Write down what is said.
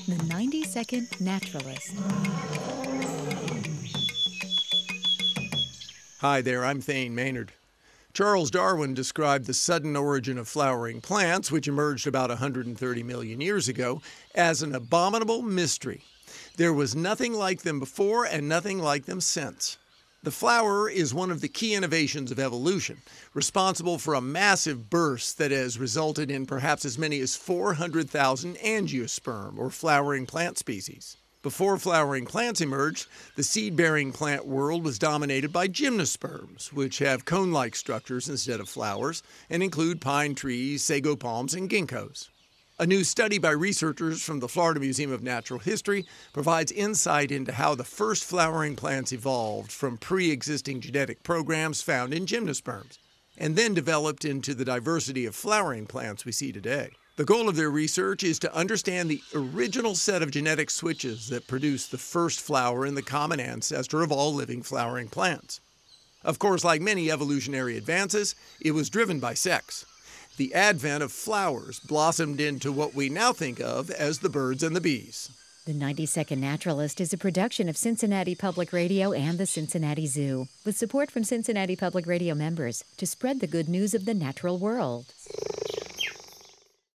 The 90-Second Naturalist. Hi there, I'm Thane Maynard. Charles Darwin described the sudden origin of flowering plants, which emerged about 130 million years ago, as an abominable mystery. There was nothing like them before and nothing like them since. The flower is one of the key innovations of evolution, responsible for a massive burst that has resulted in perhaps as many as 400,000 angiosperm, or flowering plant species. Before flowering plants emerged, the seed-bearing plant world was dominated by gymnosperms, which have cone-like structures instead of flowers, and include pine trees, sago palms, and ginkgos. A new study by researchers from the Florida Museum of Natural History provides insight into how the first flowering plants evolved from pre-existing genetic programs found in gymnosperms, and then developed into the diversity of flowering plants we see today. The goal of their research is to understand the original set of genetic switches that produced the first flower in the common ancestor of all living flowering plants. Of course, like many evolutionary advances, it was driven by sex. The advent of flowers blossomed into what we now think of as the birds and the bees. The 90-Second Naturalist is a production of Cincinnati Public Radio and the Cincinnati Zoo, with support from Cincinnati Public Radio members to spread the good news of the natural world.